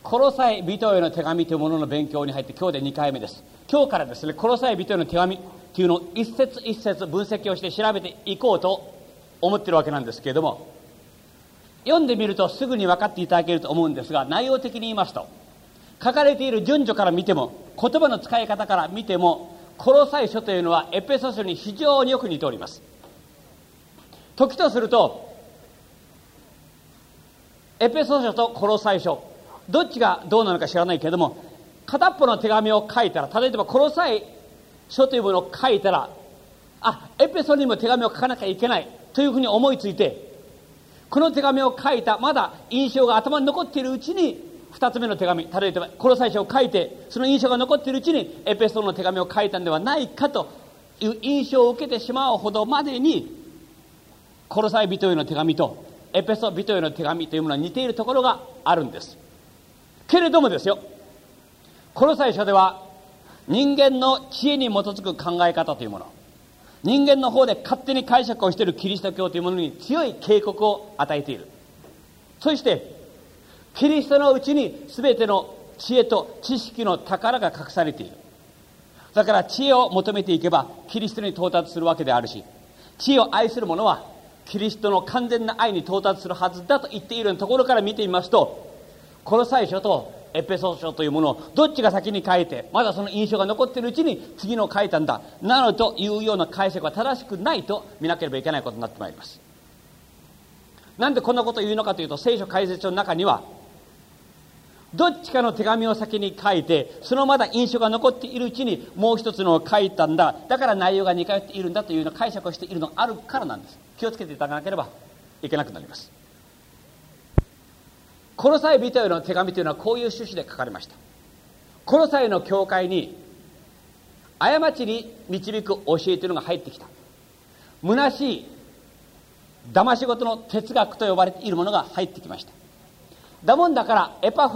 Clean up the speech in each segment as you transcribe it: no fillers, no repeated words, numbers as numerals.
コロサイ人への手紙というものの勉強に入って今日で2回目です。今日からですね、コロサイ人への手紙というのを一節一節分析をして調べていこうと思っているわけなんですけれども、読んでみるとすぐに分かっていただけると思うんですが、内容的に言いますと、書かれている順序から見ても、言葉の使い方から見ても、コロサイ書というのはエペソ書に非常によく似ております。時とするとエペソ書とコロサイ書、どっちがどうなのか知らないけれども、片っぽの手紙を書いたら、例えばコロサイ書というものを書いたら、エペソにも手紙を書かなきゃいけないというふうに思いついて、この手紙を書いた、まだ印象が頭に残っているうちに二つ目の手紙、例えばコロサイ書を書いて、その印象が残っているうちにエペソの手紙を書いたんではないかという印象を受けてしまうほどまでに、コロサイ人への手紙とエペソ人への手紙というものは似ているところがあるんです。けれどもですよ、コロサイ書では人間の知恵に基づく考え方というもの、人間の方で勝手に解釈をしているキリスト教というものに強い警告を与えている。そしてキリストのうちに全ての知恵と知識の宝が隠されている。だから知恵を求めていけばキリストに到達するわけであるし、知恵を愛する者はキリストの完全な愛に到達するはずだと言っているところから見てみますと、コロサイ書とエペソ書というものをどっちが先に書いて、まだその印象が残っているうちに次の書いたんだなどというような解釈は正しくないと見なければいけないことになってまいります。なんでこんなことを言うのかというと、聖書解説書の中には、どっちかの手紙を先に書いて、そのまだ印象が残っているうちにもう一つのを書いたんだ、だから内容が似通っているんだというような解釈をしているのがあるからなんです。気をつけていただかなければいけなくなります。コロサイ人への手紙というのはこういう趣旨で書かれました。コロサイの教会に過ちに導く教えというのが入ってきた。虚しい騙し事の哲学と呼ばれているものが入ってきました。だもんだからエパフ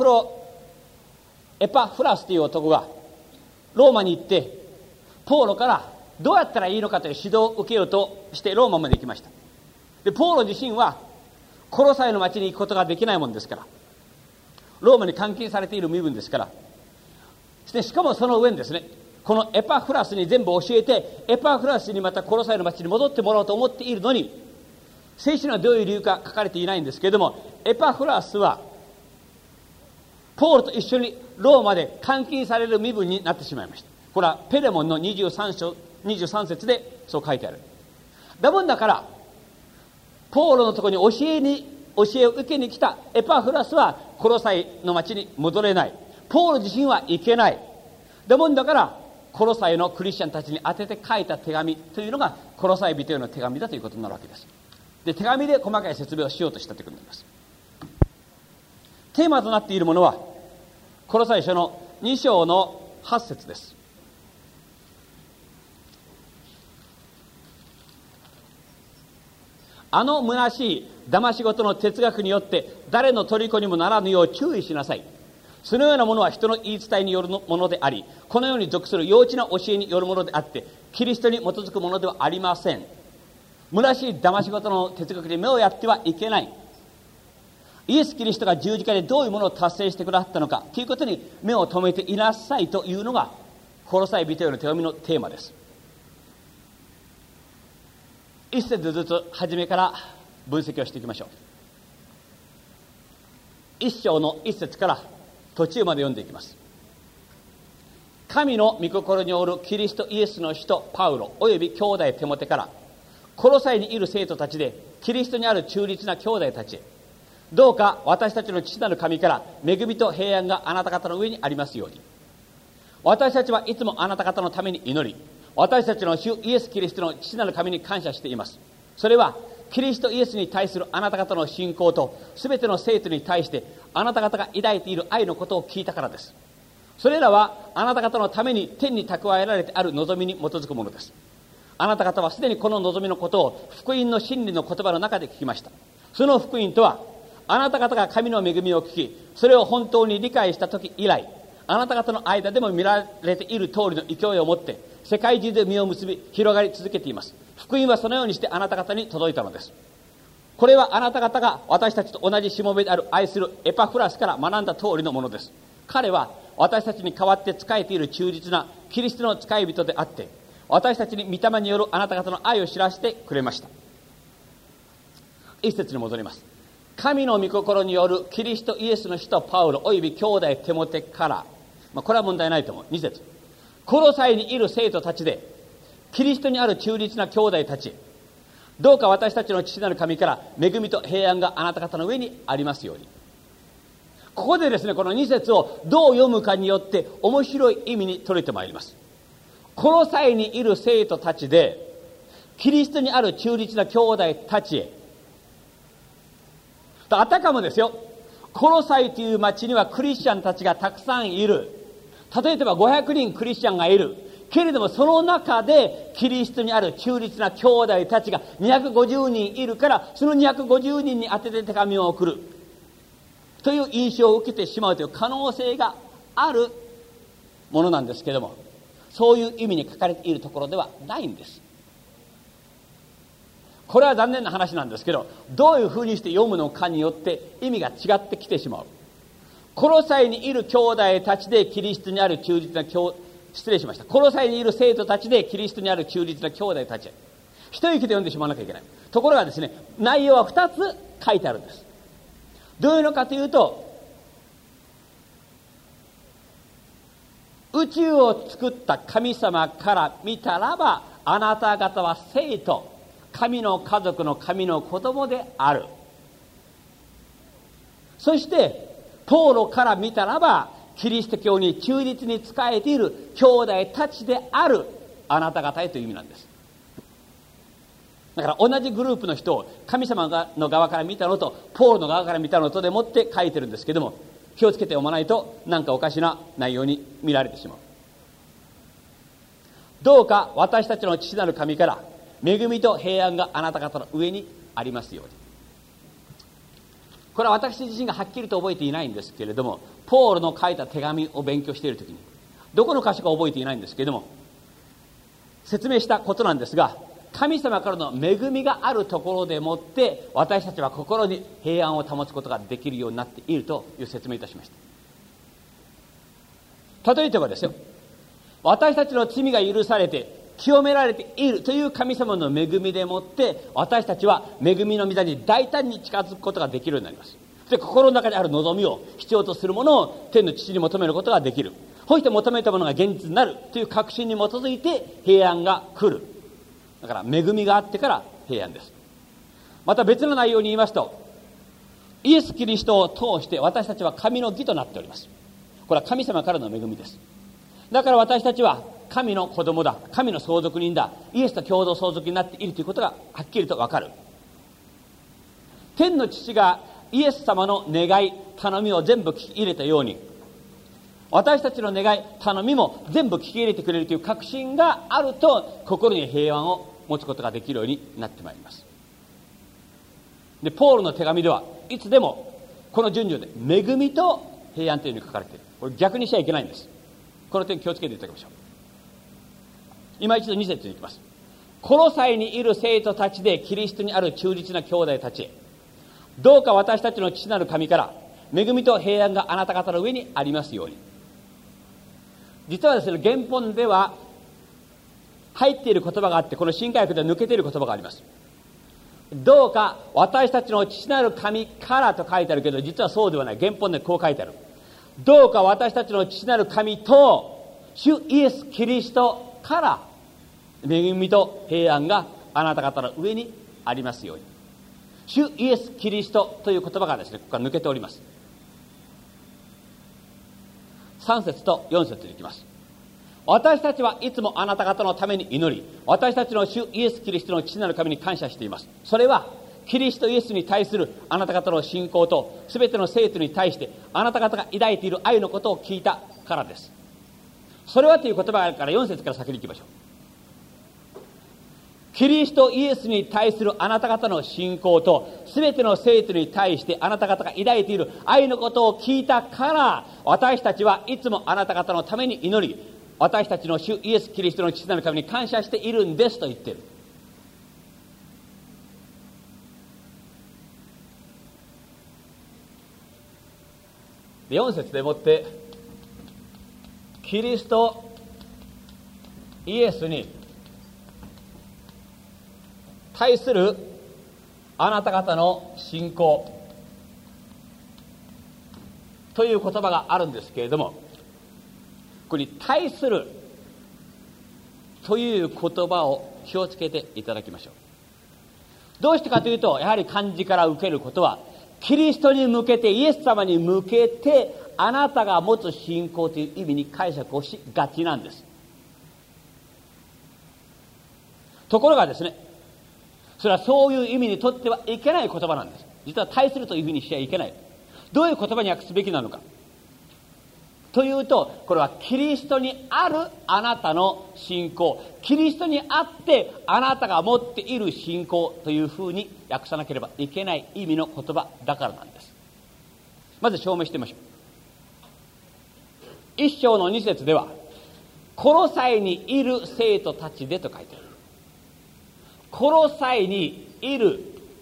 ラスという男がローマに行って、ポーロからどうやったらいいのかという指導を受けようとしてローマまで行きました。でポーロ自身はコロサイの町に行くことができないもんですから、ローマに監禁されている身分ですから、しかもその上にですね、このエパフラスに全部教えて、エパフラスにまたコロサイの町に戻ってもらおうと思っているのに、聖書にはどういう理由か書かれていないんですけれども、エパフラスはポールと一緒にローマで監禁される身分になってしまいました。これはペレモンの23節でそう書いてある。だもんだからポールのところに教えを受けに来たエパフラスはコロサイの町に戻れない。ポール自身は行けない。だもんだからコロサイのクリスチャンたちに宛てて書いた手紙というのがコロサイ人への手紙だということになるわけです。で手紙で細かい説明をしようとしたということになります。テーマとなっているものはコロサイ書の2章の8節です。虚しい騙し事の哲学によって誰の虜にもならぬよう注意しなさい。そのようなものは人の言い伝えによるものであり、このように属する幼稚な教えによるものであって、キリストに基づくものではありません。虚しい騙し事の哲学に目をやってはいけない。イエス・キリストが十字架でどういうものを達成してくださったのかということに目を留めていなさいというのがコロサイ人への手紙のテーマです。一節ずつ初めから分析をしていきましょう。一章の一節から途中まで読んでいきます。神の御心によるキリストイエスの使徒パウロおよび兄弟テモテから、コロサイにいる生徒たちでキリストにある中立な兄弟たちへ、どうか私たちの父なる神から恵みと平安があなた方の上にありますように。私たちはいつもあなた方のために祈り、私たちの主イエス・キリストの父なる神に感謝しています。それはキリストイエスに対するあなた方の信仰とすべての生徒に対してあなた方が抱いている愛のことを聞いたからです。それらはあなた方のために天に蓄えられてある望みに基づくものです。あなた方はすでにこの望みのことを福音の真理の言葉の中で聞きました。その福音とは、あなた方が神の恵みを聞き、それを本当に理解した時以来、あなた方の間でも見られている通りの勢いを持って世界中で実を結び広がり続けています。福音はそのようにしてあなた方に届いたのです。 これはあなた方が私たちと同じしもべである愛するエパフラスから学んだ通りのものです。彼は私たちに代わって仕えている忠実なキリストの使い人であって、私たちに御霊によるあなた方の愛を知らせてくれました。一節に戻ります。神の御心によるキリストイエスの使徒パウロおよび兄弟テモテから、これは問題ないと思う。二節、コロサイにいる生徒たちでキリストにある忠実な兄弟たち、どうか私たちの父なる神から恵みと平安があなた方の上にありますように。ここでですね、この2節をどう読むかによって面白い意味に取れてまいります。コロサイにいる生徒たちでキリストにある忠実な兄弟たちへ、あたかもですよ、コロサイという町にはクリスチャンたちがたくさんいる。例えば500人クリスチャンがいるけれども、その中でキリストにある忠実な兄弟たちが250人いるから、その250人に宛てて手紙を送るという印象を受けてしまうという可能性があるものなんですけれども、そういう意味に書かれているところではないんです。これは残念な話なんですけど、どういうふうにして読むのかによって意味が違ってきてしまう。コロサイにいる兄弟たちでキリストにある忠実なコロサイにいる生徒たちでキリストにある忠実な兄弟たちへ、一息で読んでしまわなきゃいけない。ところがですね、内容は2つ書いてあるんです。どういうのかというと、宇宙を作った神様から見たらば、あなた方は生徒、神の家族の神の子供である。そしてポーロから見たらば、キリスト教に忠実に仕えている兄弟たちであるあなた方へという意味なんです。だから同じグループの人を神様の側から見たのとポールの側から見たのとでもって書いてるんですけども、気をつけて読まないと何かおかしな内容に見られてしまう。どうか私たちの父なる神から恵みと平安があなた方の上にありますように。これは私自身がはっきりと覚えていないんですけれども、ポールの書いた手紙を勉強しているときに、どこの箇所か覚えていないんですけれども、説明したことなんですが、神様からの恵みがあるところでもって私たちは心に平安を保つことができるようになっているという説明いたしました。例えばですよ、私たちの罪が許されて清められているという神様の恵みでもって私たちは恵みの御座に大胆に近づくことができるようになります。で、心の中にある望みを必要とするものを天の父に求めることができる。そして求めたものが現実になるという確信に基づいて平安が来る。だから恵みがあってから平安です。また別の内容に言いますと、イエス・キリストを通して私たちは神の義となっております。これは神様からの恵みです。だから私たちは神の子供だ、神の相続人だ、イエスと共同相続になっているということがはっきりと分かる。天の父がイエス様の願い頼みを全部聞き入れたように、私たちの願い頼みも全部聞き入れてくれるという確信があると、心に平安を持つことができるようになってまいります。で、ポールの手紙ではいつでもこの順序で恵みと平安というふうに書かれている。これ逆にしちゃいけないんです。この点気をつけていただきましょう。今一度2節に行きます。コロサイにいる生徒たちでキリストにある忠実な兄弟たちへ、どうか私たちの父なる神から恵みと平安があなた方の上にありますように。実はですね、原本では入っている言葉があって、この新海訳では抜けている言葉があります。どうか私たちの父なる神からと書いてあるけど、実はそうではない。原本でこう書いてある。どうか私たちの父なる神と主イエス・キリストから恵みと平安があなた方の上にありますように。主イエス・キリストという言葉がですね、ここから抜けております。3節と4節に行きます。私たちはいつもあなた方のために祈り、私たちの主イエス・キリストの父なる神に感謝しています。それはキリストイエスに対するあなた方の信仰とすべての生徒に対してあなた方が抱いている愛のことを聞いたからです。それはという言葉があるから4節から先に行きましょう。キリストイエスに対するあなた方の信仰とすべての生徒に対してあなた方が抱いている愛のことを聞いたから、私たちはいつもあなた方のために祈り、私たちの主イエス・キリストの父なる神に感謝しているんですと言っている。 で4節でもってキリストイエスに対するあなた方の信仰という言葉があるんですけれども、ここに対するという言葉を気をつけていただきましょう。どうしてかというと、やはり漢字から受けることはキリストに向けて、イエス様に向けてあなたが持つ信仰という意味に解釈をしがちなんです。ところがですね、それはそういう意味にとってはいけない言葉なんです。実は対するというふうにしちゃいけない。どういう言葉に訳すべきなのかというと、これはキリストにあるあなたの信仰、キリストにあってあなたが持っている信仰というふうに訳さなければいけない意味の言葉だからなんです。まず証明してみましょう。1章の2節では、コロサイにいる生徒たちでと書いてある。コロサイにいる、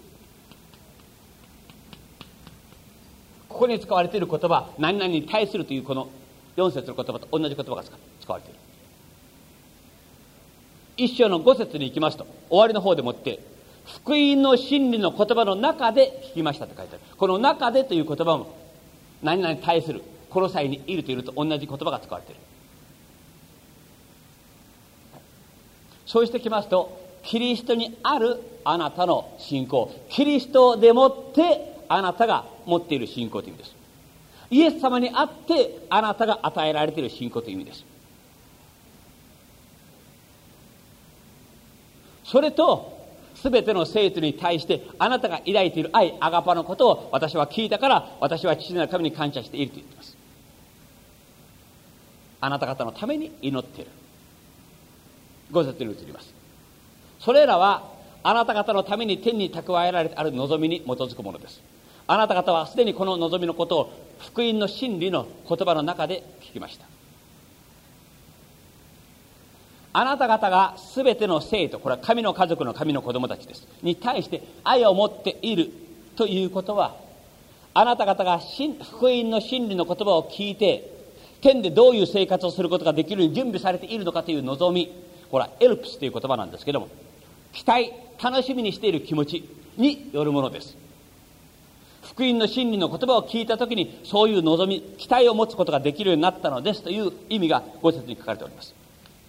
ここに使われている言葉、何々に対するというこの4節の言葉と同じ言葉が使われている。1章の5節に行きますと、終わりの方でもって福音の真理の言葉の中で聞きましたと書いてある。この中でという言葉も何々に対する、コロサイにいるというのと同じ言葉が使われている。そうしてきますと、キリストにあるあなたの信仰、キリストでもってあなたが持っている信仰という意味です。イエス様にあってあなたが与えられている信仰という意味です。それと全ての生徒に対してあなたが抱いている愛、アガパのことを私は聞いたから、私は父なる神に感謝していると言っています。あなた方のために祈っている。5節に移ります。それらはあなた方のために天に蓄えられてある望みに基づくものです。あなた方はすでにこの望みのことを福音の真理の言葉の中で聞きました。あなた方がすべての生徒、これは神の家族の神の子供たちですに対して愛を持っているということは、あなた方が福音の真理の言葉を聞いて天でどういう生活をすることができるように準備されているのかという望み、これはエルプスという言葉なんですけども、期待、楽しみにしている気持ちによるものです。福音の真理の言葉を聞いたときに、そういう望み、期待を持つことができるようになったのですという意味が5節に書かれております。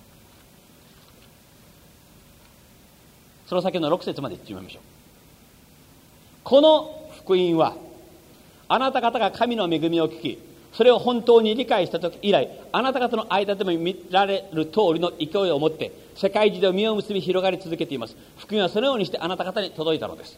その先の6節まで言ってみましょう。この福音は、あなた方が神の恵みを聞き、それを本当に理解したとき以来、あなた方の間でも見られる通りの勢いを持って世界中で実を結び広がり続けています。福音はそのようにしてあなた方に届いたのです。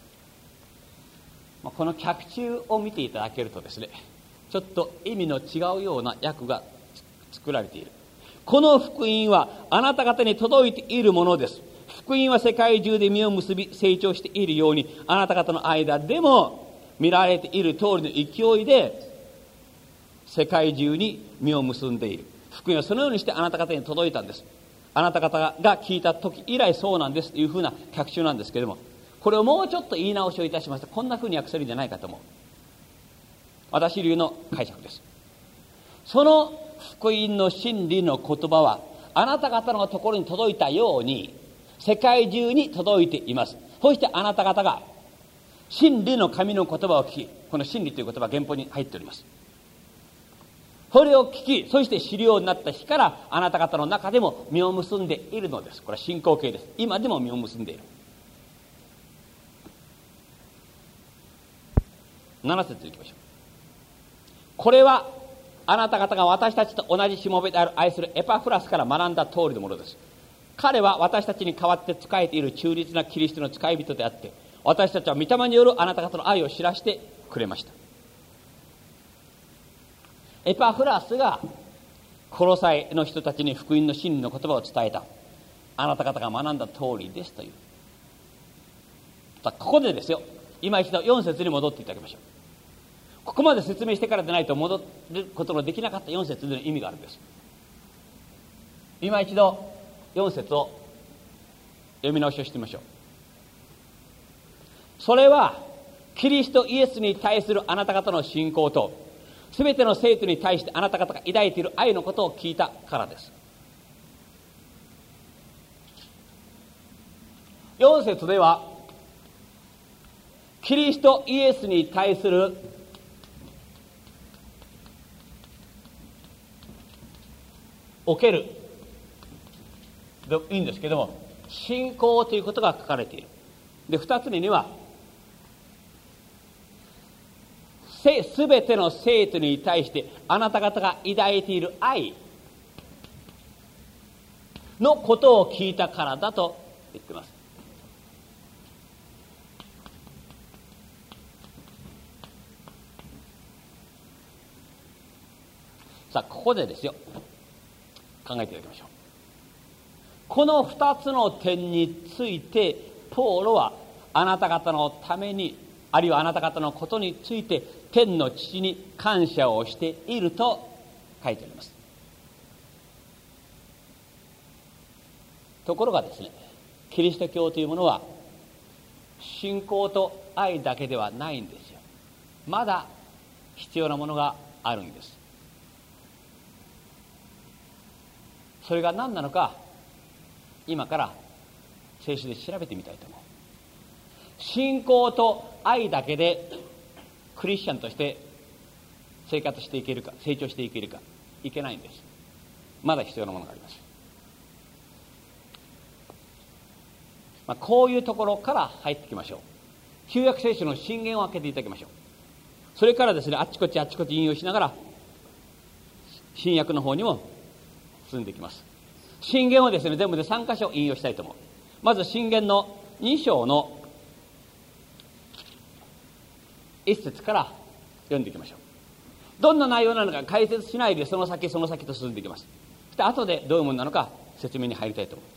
この脚注を見ていただけるとですね、ちょっと意味の違うような訳が作られている。この福音はあなた方に届いているものです。福音は世界中で実を結び成長しているように、あなた方の間でも見られている通りの勢いで世界中に実を結んでいる。福音はそのようにしてあなた方に届いたんです。あなた方が聞いた時以来そうなんですというふうな脚注なんですけれども、これをもうちょっと言い直しをいたしますと、こんなふうに訳せるんじゃないかと思う。私流の解釈です。その福音の真理の言葉はあなた方のところに届いたように世界中に届いています。そしてあなた方が真理の神の言葉を聞き、この真理という言葉は原本に入っております。それを聞き、そして知るようになった日からあなた方の中でも実を結んでいるのです。これは進行形です。今でも実を結んでいる。7節いきましょう。これはあなた方が私たちと同じしもべである愛するエパフラスから学んだ通りのものです。彼は私たちに代わって仕えている中立なキリストの使い人であって、私たちは御霊によるあなた方の愛を知らせてくれました。エパフラスがコロサイの人たちに福音の真理の言葉を伝えた。あなた方が学んだ通りですという。ここでですよ、今一度4節に戻っていただきましょう。ここまで説明してからでないと戻ることのできなかった4節での意味があるんです。今一度4節を読み直しをしてみましょう。それはキリストイエスに対するあなた方の信仰と、 すべての生徒に対してあなた方が抱いている愛のことを聞いたからです。4節ではキリストイエスに対するおけるでいいんですけども、信仰ということが書かれている。で、2つ目にはすべての生徒に対してあなた方が抱いている愛のことを聞いたからだと言っています。さあ、ここでですよ、考えていただきましょう。この2つの点についてポーロはあなた方のために、あるいはあなた方のことについて天の父に感謝をしていると書いております。ところがですね、キリスト教というものは信仰と愛だけではないんですよ。まだ必要なものがあるんです。それが何なのか、今から聖書で調べてみたいと思う。信仰と愛だけでクリスチャンとして生活していけるか、成長していけるか、いけないんです。まだ必要なものがあります。こういうところから入っていきましょう。旧約聖書の箴言を開けていただきましょう。それからですね、あっちこっち引用しながら新約の方にも進んでいきます。箴言をですね、全部で3箇所引用したいと思う。まず箴言の2章の1節から読んでいきましょう。どんな内容なのか解説しないでその先と進んでいきます。そして後でどういうものなのか説明に入りたいと思う。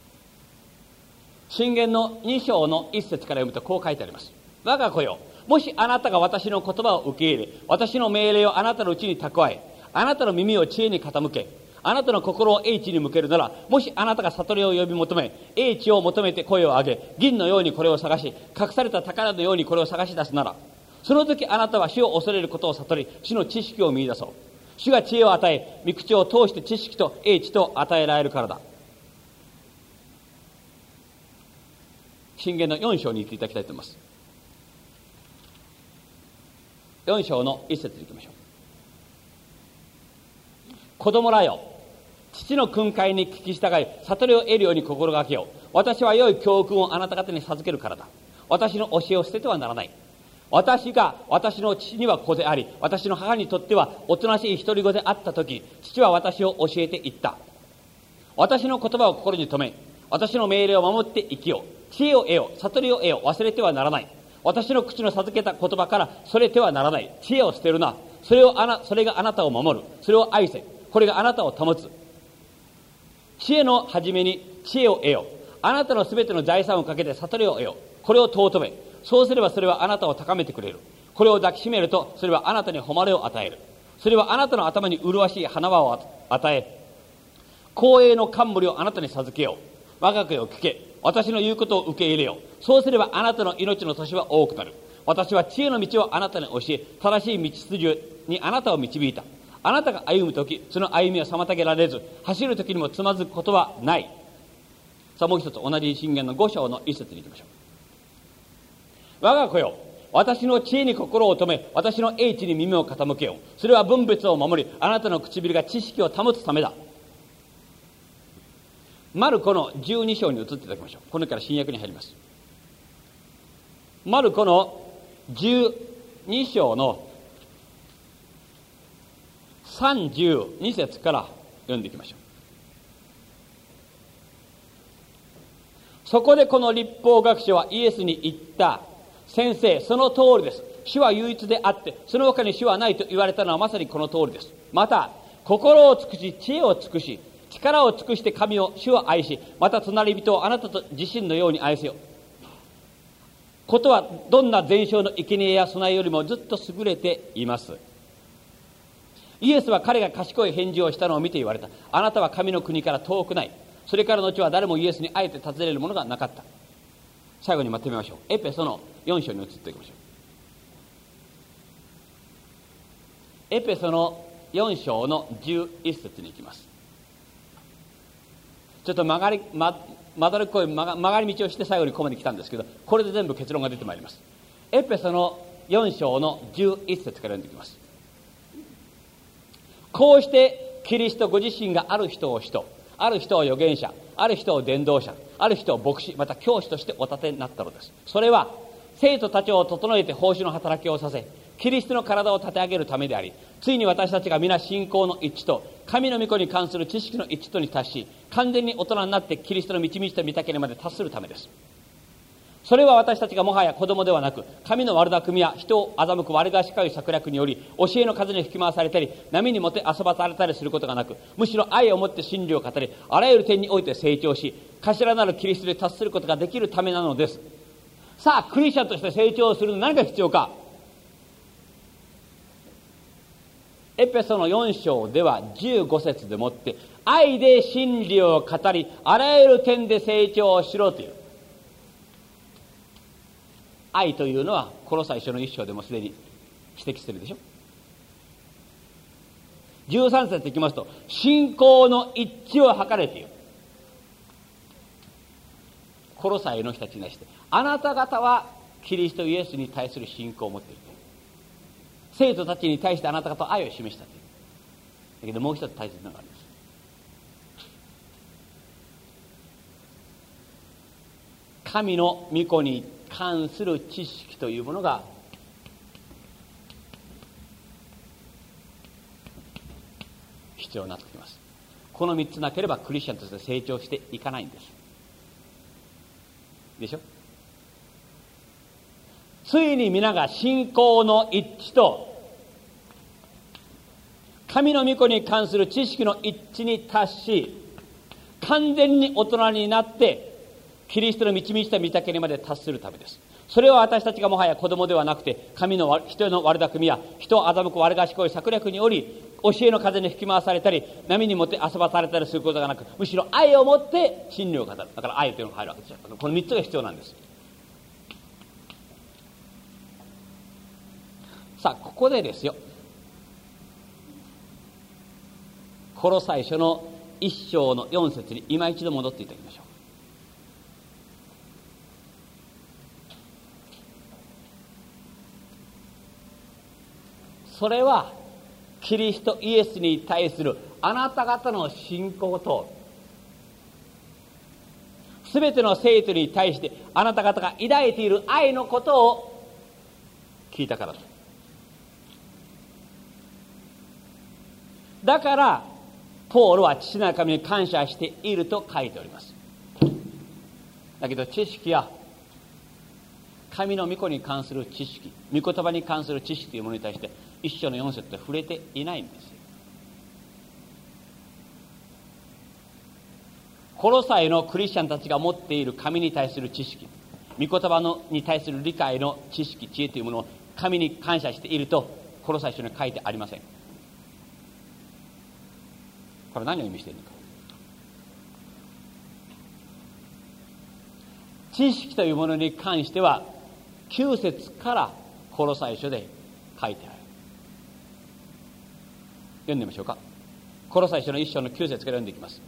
箴言の2章の1節から読むとこう書いてあります。我が子よ、もしあなたが私の言葉を受け入れ、私の命令をあなたのうちに蓄え、あなたの耳を知恵に傾け、あなたの心を英知に向けるなら、もしあなたが悟りを呼び求め、英知を求めて声を上げ、銀のようにこれを探し、隠された宝のようにこれを探し出すなら、その時あなたは主を恐れることを悟り、主の知識を見出そう。主が知恵を与え、御口を通して知識と英知と与えられるからだ。箴言の4章に行っていただきたいと思います。4章の1節に行きましょう。子供らよ、父の訓戒に聞き従い、悟りを得るように心がけよう。私は良い教訓をあなた方に授けるからだ。私の教えを捨ててはならない。私が私の父には子であり、私の母にとってはおとなしい独り子であったとき、父は私を教えて言った。私の言葉を心に留め、私の命令を守って生きよう。知恵を得よう。悟りを得よう。忘れてはならない。私の口の授けた言葉からそれてはならない。知恵を捨てるな。それがあなたを守る。それを愛せ。これがあなたを保つ。知恵の始めに知恵を得よう。あなたのすべての財産をかけて悟りを得よう。これを尊め。そうすればそれはあなたを高めてくれる。これを抱きしめるとそれはあなたに誉れを与える。それはあなたの頭に麗しい花輪を与え、光栄の冠をあなたに授けよう。我が子よ聞け。私の言うことを受け入れよう。そうすればあなたの命の年は多くなる。私は知恵の道をあなたに教え、正しい道筋にあなたを導いた。あなたが歩むとき、その歩みは妨げられず、走るときにもつまずくことはない。さあもう一つ、同じ箴言の5章の1節に行きましょう。我が子よ、私の知恵に心を留め、私の英知に耳を傾けよう。それは分別を守り、あなたの唇が知識を保つためだ。マルコの12章に移っていただきましょう。これから新約に入ります。マルコの12章の32節から読んでいきましょう。そこでこの律法学者はイエスに言った。先生、その通りです。主は唯一であって、その他に主はないと言われたのはまさにこの通りです。また、心を尽くし、知恵を尽くし、力を尽くして神を、主を愛し、また隣人をあなたと自身のように愛せよ。ことはどんな全焼の生贄や備えよりもずっと優れています。イエスは彼が賢い返事をしたのを見て言われた。あなたは神の国から遠くない。それからの後は誰もイエスにあえて尋ねるものがなかった。最後にまとめましょう。エペソの4章に移っていきましょう。 エペソの4章の11節に行きます。ちょっとまどろっこい曲がり道をして最後にここまで来たんですけど、これで全部結論が出てまいります。エペソの4章の11節から読んでいきます。こうしてキリストご自身がある人を使徒、ある人を預言者、ある人を伝道者、ある人を牧師、また教師としてお立てになったのです。それは生徒たちを整えて奉仕の働きをさせ、キリストの体を立て上げるためであり、ついに私たちが皆信仰の一致と神の御子に関する知識の一致とに達し、完全に大人になってキリストの導いた御岳にまで達するためです。それは私たちがもはや子供ではなく、神の悪巧みや人を欺く悪賢い策略により教えの風に吹き回されたり、波にもて遊ばされたりすることがなく、むしろ愛をもって真理を語り、あらゆる点において成長し、頭なるキリストに達することができるためなのです。さあ、クリスチャンとして成長するのに何が必要か。エペソの4章では15節でもって、愛で真理を語り、あらゆる点で成長しろという。愛というのはコロサイ書の1章でもすでに指摘してるでしょ。13節いきますと、信仰の一致を図れという。コロサイの人たちに対して、あなた方はキリストイエスに対する信仰を持っている。生徒たちに対してあなた方は愛を示したという。だけどもう一つ大切なのがあります。神の御子に関する知識というものが必要になってきます。この3つなければクリスチャンとして成長していかないんです。でしょ。ついに皆が信仰の一致と神の御子に関する知識の一致に達し、完全に大人になってキリストの導いた御岳にまで達するためです。それは私たちがもはや子供ではなくて、神の人の悪巧みや人を欺く悪賢い策略により教えの風に吹き回されたり、波にもって遊ばされたりすることがなく、むしろ愛をもって真理を語る。だから愛というのが入るわけですよ。この3つが必要なんです。さあ、ここでですよ、コロサイ書の1章の4節に今一度戻っていただきましょう。それはキリストイエスに対するあなた方の信仰と、すべての生徒に対してあなた方が抱いている愛のことを聞いたからだ。だからポールは父なる神に感謝していると書いております。だけど知識や神の御子に関する知識、御言葉に関する知識というものに対して一章の4節で触れていないんですよ。コロサイのクリスチャンたちが持っている神に対する知識、御言葉に対する理解の知識、知恵というものを神に感謝しているとコロサイ書に書いてありません。これ何を意味しているのか。知識というものに関しては9節からコロサイ書で書いてある。読んでみましょうか。コロサイ書の1章の9節から読んでいきます。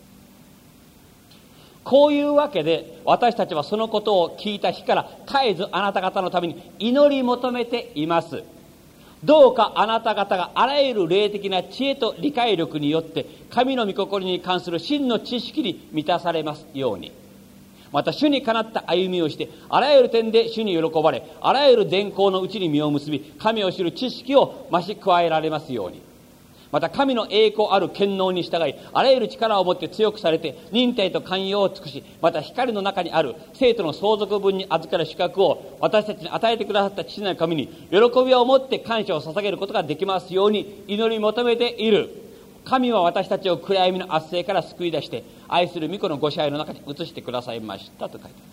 こういうわけで私たちはそのことを聞いた日から絶えずあなた方のために祈り求めています。どうかあなた方があらゆる霊的な知恵と理解力によって神の御心に関する真の知識に満たされますように、また主にかなった歩みをしてあらゆる点で主に喜ばれ、あらゆる善行のうちに実を結び、神を知る知識を増し加えられますように、また神の栄光ある権能に従いあらゆる力を持って強くされて忍耐と寛容を尽くし、また光の中にある生徒の相続分に預かる資格を私たちに与えてくださった父なる神に喜びを持って感謝を捧げることができますように祈り求めている。神は私たちを暗闇の圧政から救い出して愛する御子のご支配の中に移してくださいましたと書いてある。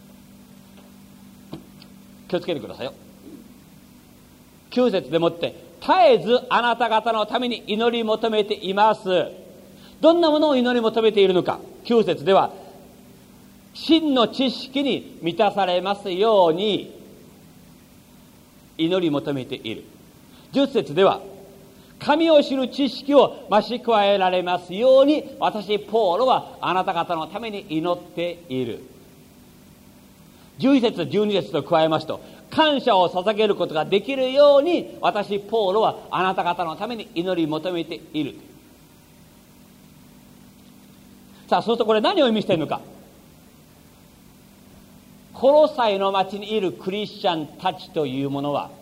気をつけてくださいよ。9節でもって絶えずあなた方のために祈り求めています。どんなものを祈り求めているのか。9節では真の知識に満たされますように祈り求めている。10節では神を知る知識を増し加えられますように、私ポールはあなた方のために祈っている。11節12節と加えますと、感謝を捧げることができるように、私ポールはあなた方のために祈り求めている。さあ、そうするとこれ何を意味しているのか。コロサイの町にいるクリスチャンたちというものは、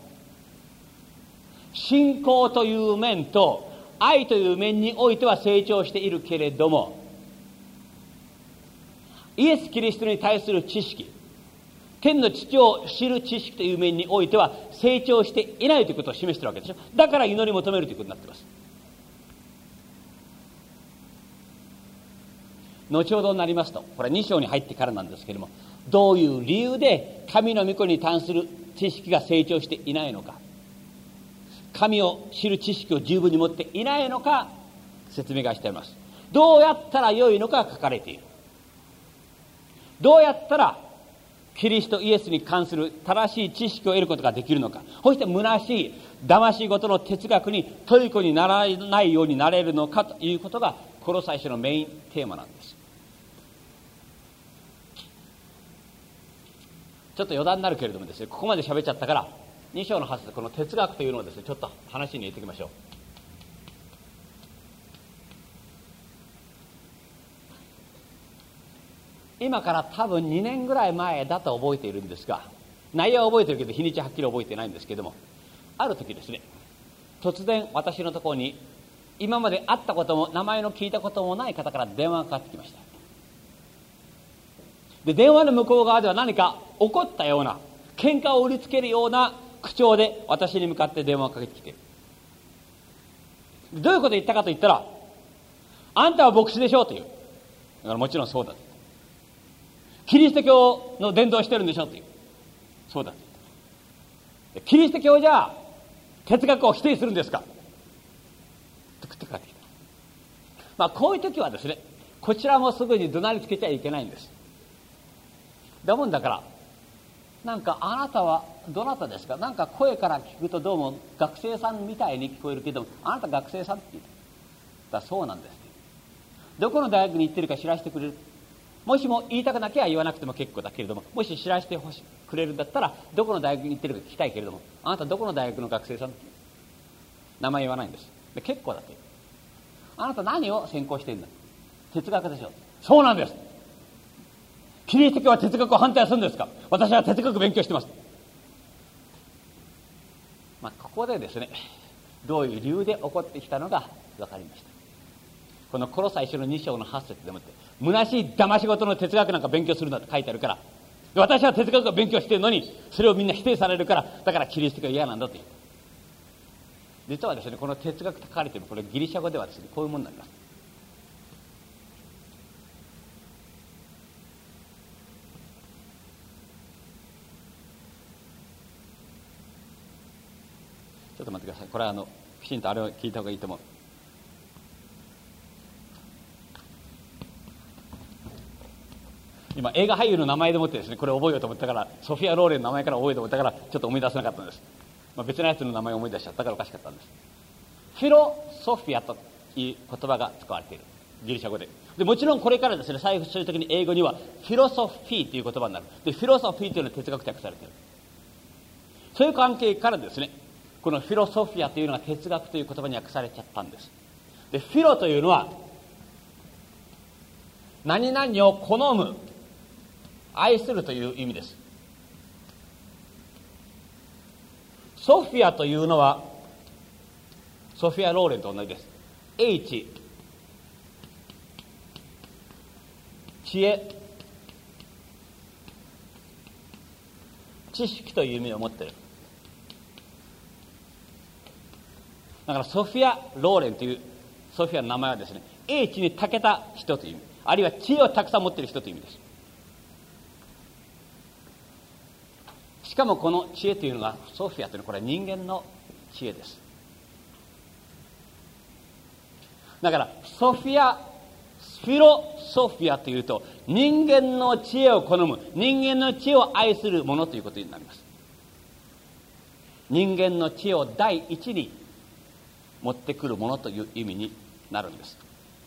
信仰という面と愛という面においては成長しているけれども、イエス・キリストに対する知識、天の父を知る知識という面においては成長していないということを示しているわけでしょ。だから祈り求めるということになっています。後ほどになりますと、これは2章に入ってからなんですけれども、どういう理由で神の御子に関する知識が成長していないのか、神を知る知識を十分に持っていないのか、説明がしています。どうやったら良いのか書かれている。どうやったらキリストイエスに関する正しい知識を得ることができるのか、そして虚しい騙し事の哲学に虜にならないようになれるのかということがこの最初のメインテーマなんです。ちょっと余談になるけれどもですね、ここまで喋っちゃったから2章の8節、この哲学というのをですね、ちょっと話に入れていきましょう。今から多分2年ぐらい前だと覚えているんですが、内容は覚えてるけど日にちはっきり覚えてないんですけども、ある時ですね、突然私のところに今まで会ったことも名前の聞いたこともない方から電話がかかってきました。で、電話の向こう側では何か怒ったような、喧嘩を売りつけるような口調で私に向かって電話をかけてきて、どういうことを言ったかと言ったら、あんたは牧師でしょうという。だからもちろんそうだと。キリスト教の伝道してるんでしょという。そうだと。キリスト教じゃ哲学を否定するんですかと食ってかかってきた。まあこういう時はですね、こちらもすぐに怒鳴りつけちゃいけないんです。だもんだから、なんかあなたはどなたですか、なんか声から聞くとどうも学生さんみたいに聞こえるけども、あなた学生さんって言う。だそうなんです。どこの大学に行ってるか知らせてくれる。もしも言いたくなきゃ言わなくても結構だけれども、もし知らせてくれるんだったらどこの大学に行ってるか聞きたいけれども、あなたどこの大学の学生さんって言う。名前言わないんです。で結構だって。あなた何を専攻してるんだ。哲学でしょ。そうなんです。キリスト教は哲学を反対するんですか。私は哲学勉強してます。まあここでですね、どういう理由で起こってきたのが分かりました。このコロサイ書の2章の8節でもって、虚しい騙し事の哲学なんか勉強するなって書いてあるから、私は哲学を勉強してるのにそれをみんな否定されるから、だからキリスト教は嫌なんだという。実はですね、この哲学と書かれているこれギリシャ語ではですね、こういうものになります。ちょっと待ってください。これはきちんとあれを聞いた方がいいと思う。今映画俳優の名前でもってですね、これ覚えようと思ったから、ソフィア・ローレンの名前から覚えようと思ったからちょっと思い出せなかったんです。別のやつの名前を思い出しちゃったからおかしかったんです。フィロソフィアという言葉が使われている、ギリシャ語で。もちろんこれからですね、最終的に英語にはフィロソフィーという言葉になる。でフィロソフィーというのは哲学訳されている。そういう関係からですね、このフィロソフィアというのが哲学という言葉に訳されちゃったんです。でフィロというのは何々を好む、愛するという意味です。ソフィアというのはソフィア・ローレンと同じです。 H 知恵、知識という意味を持っている。だからソフィア・ローレンというソフィアの名前はですね、英知に長けた人という意味、あるいは知恵をたくさん持っている人という意味です。しかもこの知恵というのが、ソフィアというのはこれは人間の知恵です。だからソフィア、フィロソフィアというと、人間の知恵を好む、人間の知恵を愛するものということになります。人間の知恵を第一に持ってくるものという意味になるんです。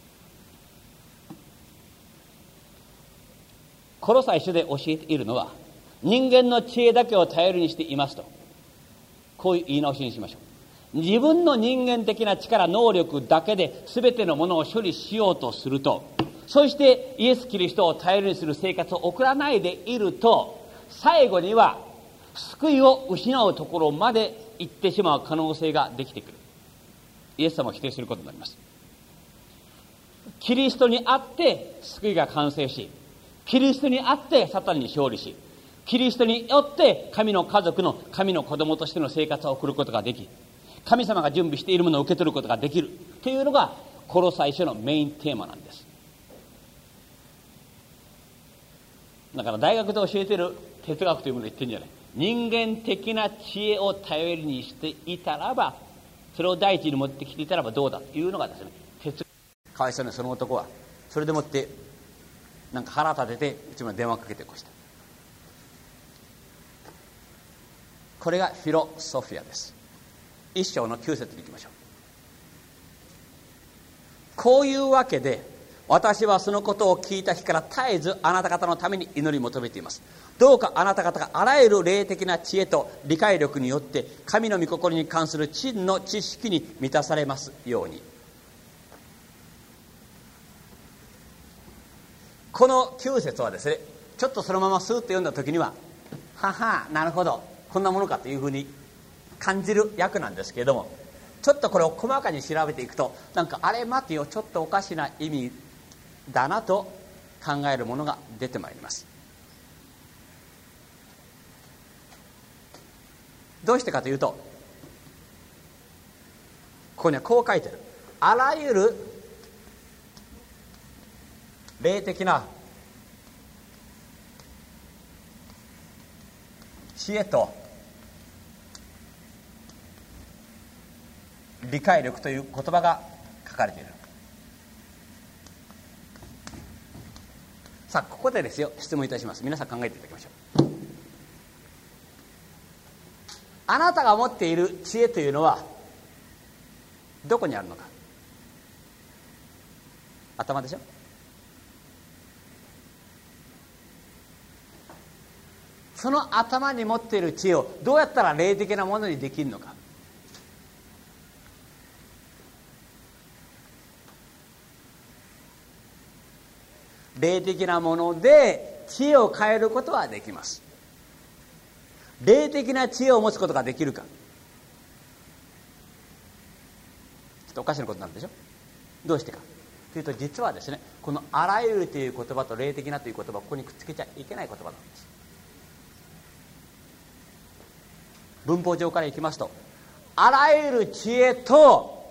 コロサイ書で教えているのは、人間の知恵だけを頼りにしていますと、こういう言い直しにしましょう。自分の人間的な力能力だけで全てのものを処理しようとすると、そしてイエス・キリストを頼りにする生活を送らないでいると、最後には救いを失うところまで行ってしまう可能性ができてくる。イエス様を否定することになります。キリストにあって救いが完成し、キリストにあってサタンに勝利し、キリストによって神の家族の神の子供としての生活を送ることができ、神様が準備しているものを受け取ることができるというのがコロサイ書のメインテーマなんです。だから大学で教えている哲学というものを言ってるんじゃない。人間的な知恵を頼りにしていたらば、それを第一に持ってきていたらばどうだというのがですね、哲学。かわいそうにその男はそれでもってなんか腹立ててうちまで電話かけてこした。これがフィロソフィアです。一章の9節に行きましょう。こういうわけで私はそのことを聞いた日から絶えずあなた方のために祈り求めています。どうかあなた方があらゆる霊的な知恵と理解力によって神の御心に関する真の知識に満たされますように。この9節はですね、ちょっとそのままスーッと読んだ時には、はは、なるほど、こんなものかというふうに感じる訳なんですけれども、ちょっとこれを細かに調べていくと、なんかあれ待てよ、ちょっとおかしな意味だなと考えるものが出てまいります。どうしてかというと、ここにはこう書いてある。あらゆる霊的な知恵と理解力という言葉が書かれている。さあここでですよ、質問いたします。皆さん考えていただきましょう。あなたが持っている知恵というのはどこにあるのか。頭でしょ。その頭に持っている知恵をどうやったら霊的なものにできるのか。霊的なもので知恵を変えることはできます。霊的な知恵を持つことができるか。ちょっとおかしなことなんでしょ。どうしてかというと、実はですね、このあらゆるという言葉と霊的なという言葉をここにくっつけちゃいけない言葉なんです。文法上からいきますと、あらゆる知恵と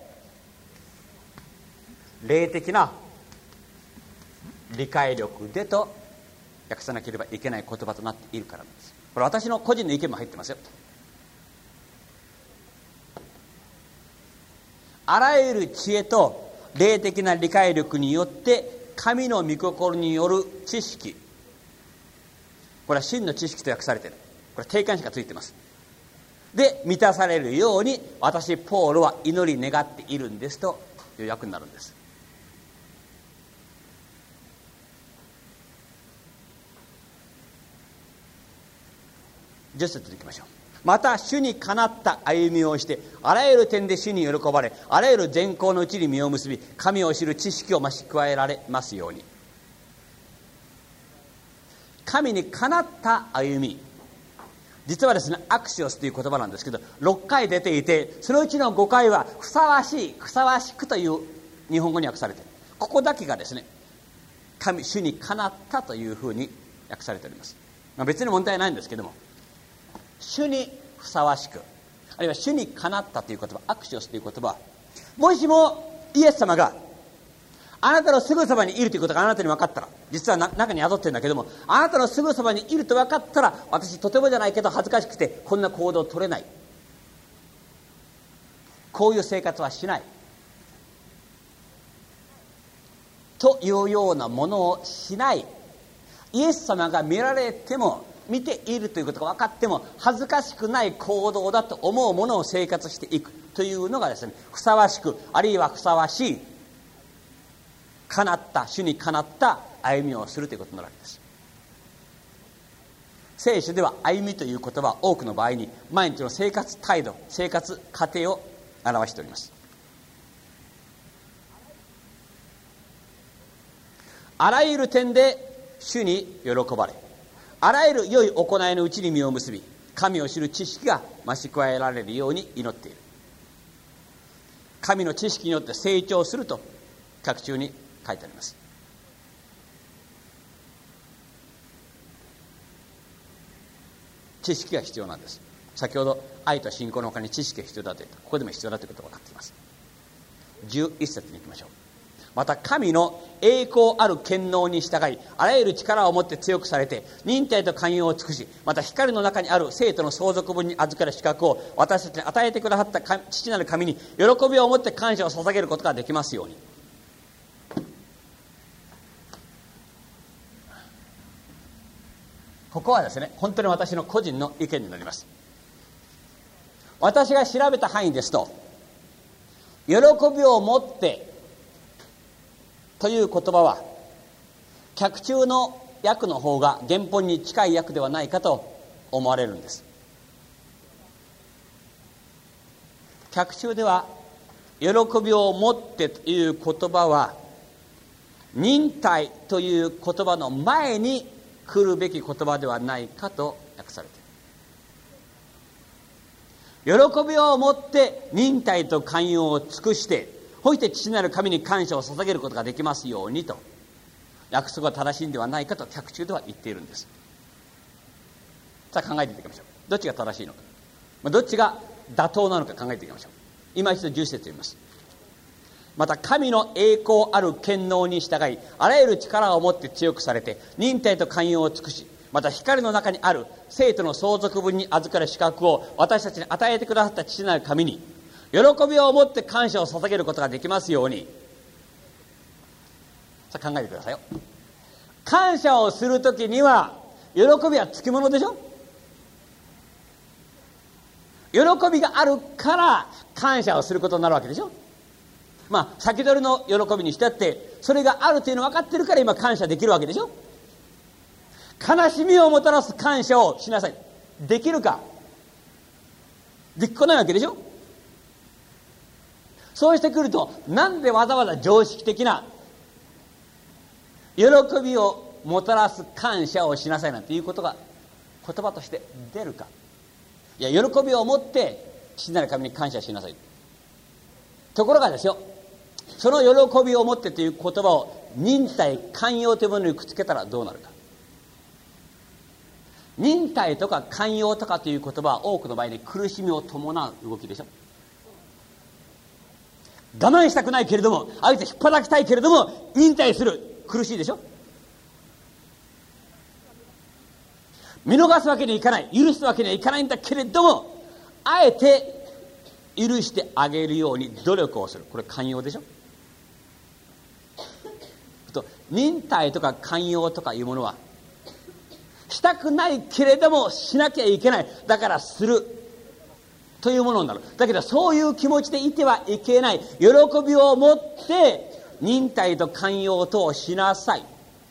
霊的な理解力でと訳さなければいけない言葉となっているからなんです。これ私の個人の意見も入ってますよ。あらゆる知恵と霊的な理解力によって神の御心による知識、これは真の知識と訳されている。これ定冠詞がついています。で満たされるように私ポールは祈り願っているんですという訳になるんです。10節に行きましょう。また主にかなった歩みをしてあらゆる点で主に喜ばれ、あらゆる善行のうちに実を結び、神を知る知識を増し加えられますように。神にかなった歩み、実はですね、アクシオスという言葉なんですけど、6回出ていて、そのうちの5回はふさわしい、ふさわしくという日本語に訳されている。ここだけがですね、主にかなったというふうに訳されております。別に問題ないんですけども、主にふさわしく、あるいは主にかなったという言葉、アクシオスという言葉は、もしもイエス様があなたのすぐそばにいるということがあなたに分かったら、実は中に宿ってるんだけども、あなたのすぐそばにいると分かったら、私とてもじゃないけど恥ずかしくてこんな行動を取れない、こういう生活はしないというようなものをしない、イエス様が見られても見ているということが分かっても恥ずかしくない行動だと思うものを生活していく、 というのがですね、ふさわしく、あるいはふさわしい、主にかなった歩みをするということになるわけです。聖書では歩みという言葉は多くの場合に毎日の生活態度、生活過程を表しております。あらゆる点で主に喜ばれ、あらゆる良い行いのうちに実を結び、神を知る知識が増し加えられるように祈っている。神の知識によって成長すると書き中に書いてあります。知識が必要なんです。先ほど愛と信仰の他に知識が必要だと言った。ここでも必要だということが分かっています。11節に行きましょう。また神の栄光ある権能に従い、あらゆる力を持って強くされて、忍耐と寛容を尽くし、また光の中にある生徒の相続分に預かる資格を私たちに与えてくださった父なる神に喜びを持って感謝を捧げることができますように。ここはですね、本当に私の個人の意見になります。私が調べた範囲ですと、喜びを持ってという言葉は脚注の訳の方が原本に近い訳ではないかと思われるんです。脚注では喜びを持ってという言葉は忍耐という言葉の前に来るべき言葉ではないかと訳されている。喜びを持って忍耐と寛容を尽くしてほいて父なる神に感謝を捧げることができますようにと訳すが正しいんではないかと脚注では言っているんです。さあ考えていきましょう。どっちが正しいのか、どっちが妥当なのか考えていきましょう。今一度10節読みます。また神の栄光ある権能に従い、あらゆる力を持って強くされて忍耐と寛容を尽くし、また光の中にある生徒の相続分に預かる資格を私たちに与えてくださった父なる神に喜びを持って感謝を捧げることができますように。さあ考えてくださいよ。感謝をするときには喜びはつきものでしょ。喜びがあるから感謝をすることになるわけでしょ。先取りの喜びにしたってそれがあるというの分かってるから今感謝できるわけでしょ。悲しみをもたらす感謝をしなさい。できるか。できっこないわけでしょ。そうしてくるとなんでわざわざ常識的な喜びをもたらす感謝をしなさいなんていうことが言葉として出るか。いや、喜びを持って父なる神に感謝しなさい。ところがですよ、その喜びを持ってという言葉を忍耐寛容というものにくっつけたらどうなるか。忍耐とか寛容とかという言葉は多くの場合に苦しみを伴う動きでしょ。我慢したくないけれども、相手引っ張きたいけれども忍耐する。苦しいでしょ。見逃すわけにいかない、許すわけにはいかないんだけれども、あえて許してあげるように努力をする。これ寛容でしょ。忍耐とか寛容とかいうものはしたくないけれどもしなきゃいけない、だからするというものになる。だけどそういう気持ちでいてはいけない。喜びを持って忍耐と寛容とをしなさい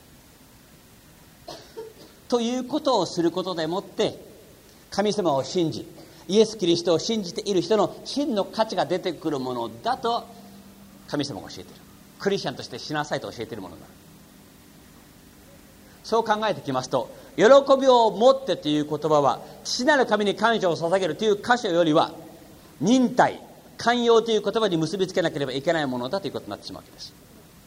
ということをすることでもって神様を信じ、イエス・キリストを信じている人の真の価値が出てくるものだと神様が教えている。クリスチャンとしてしなさいと教えているものだ。そう考えてきますと、喜びを持ってという言葉は父なる神に感謝を捧げるという箇所よりは忍耐寛容という言葉に結びつけなければいけないものだということになってしまうわけです。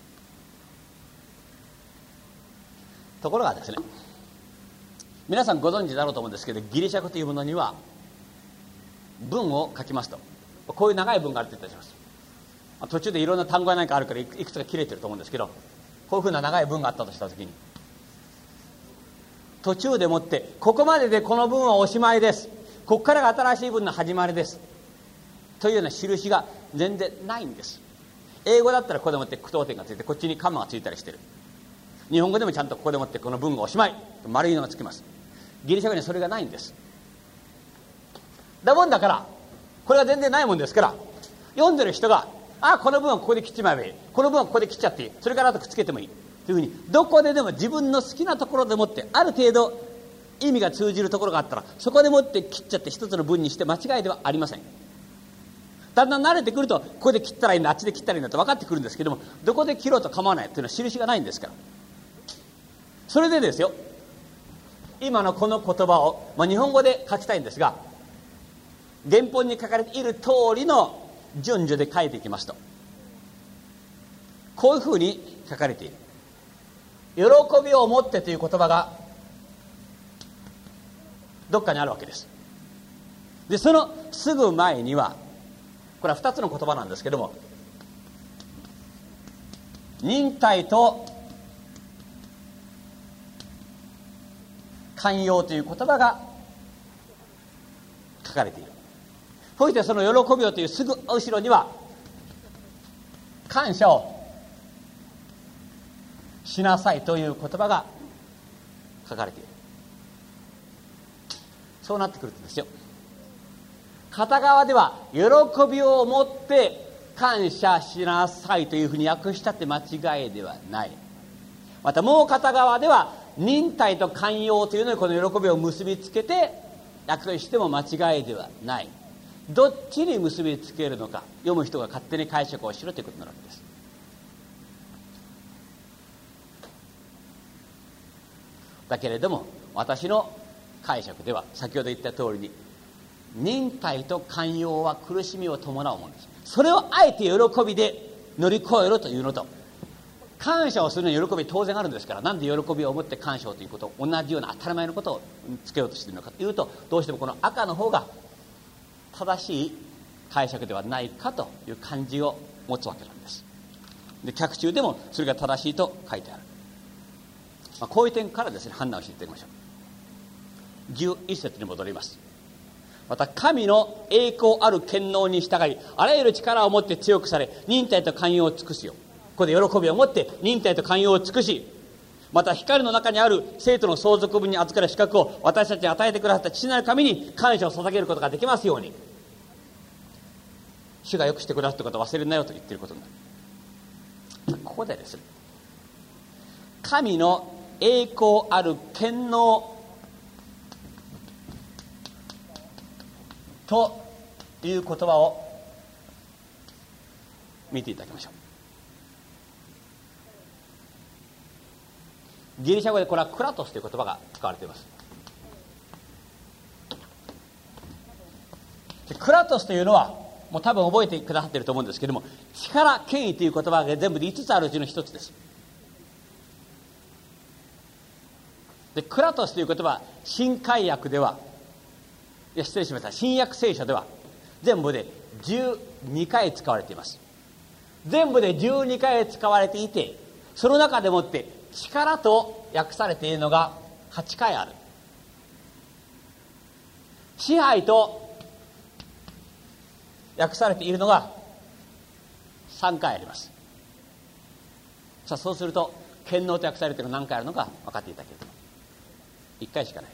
ところがですね、皆さんご存知だろうと思うんですけど、ギリシャ語というものには文を書きますとこういう長い文があると言ったりします。途中でいろんな単語が何かあるからいくつか切れてると思うんですけど、こういうふうな長い文があったとしたときに途中でもってここまででこの文はおしまいです、ここからが新しい文の始まりですというような印が全然ないんです。英語だったらここでもって句読点がついてこっちにカマがついたりしてる。日本語でもちゃんとここでもってこの文がおしまい丸いのがつきます。ギリシャ語にはそれがないんです。だもんだからこれが全然ないもんですから、読んでる人がこの文はここで切っちまえばいい、この文はここで切っちゃっていい、それからあとくっつけてもいいというふうに、どこででも自分の好きなところでもってある程度意味が通じるところがあったら、そこでもって切っちゃって一つの文にして間違いではありません。だんだん慣れてくると、ここで切ったらいいんだ、あっちで切ったらいいんだと分かってくるんですけども、どこで切ろうと構わないというのは印がないんですから。それでですよ、今のこの言葉を、日本語で書きたいんですが、原本に書かれている通りの順序で書いていきますと、こういうふうに書かれている。喜びを持ってという言葉がどっかにあるわけです。で、そのすぐ前には、これは2つの言葉なんですけども、忍耐と寛容という言葉が書かれている。そしてその喜びをというすぐ後ろには、感謝をしなさいという言葉が書かれている。そうなってくるとですよ、片側では喜びを持って感謝しなさいというふうに訳したって間違いではない。またもう片側では忍耐と寛容というのにこの喜びを結びつけて訳しても間違いではない。どっちに結びつけるのか、読む人が勝手に解釈をしろということになるわけです。だけれども私の解釈では、先ほど言った通りに、忍耐と寛容は苦しみを伴うものです。それをあえて喜びで乗り越えろというのと、感謝をするのに喜び当然あるんですから、なんで喜びを持って感謝をということを、同じような当たり前のことをつけようとしているのかというと、どうしてもこの赤の方が正しい解釈ではないかという感じを持つわけなんです。で、脚注でもそれが正しいと書いてある。こういう点からですね、判断をしていってみましょう。11節に戻ります。また神の栄光ある権能に従い、あらゆる力を持って強くされ、忍耐と寛容を尽くすよ。ここで喜びを持って忍耐と寛容を尽くし、また光の中にある生徒の相続分に預かる資格を私たちに与えてくださった父なる神に感謝を捧げることができますように。主がよくしてくださったことを忘れないよと言っていることになる。ここでですね、神の栄光ある権能という言葉を見ていただきましょう。ギリシャ語でこれはクラトスという言葉が使われています。でクラトスというのはもう多分覚えてくださっていると思うんですけれども、力、権威という言葉が全部で5つあるうちの1つです。でクラトスという言葉は新海訳では、失礼しました、新約聖書では全部で12回使われています。全部で12回使われていて、その中でもって力と訳されているのが8回ある。支配と訳されているのが3回あります。さあ、そうすると権能と訳されているのが何回あるのか分かっていただけると、1回しかない。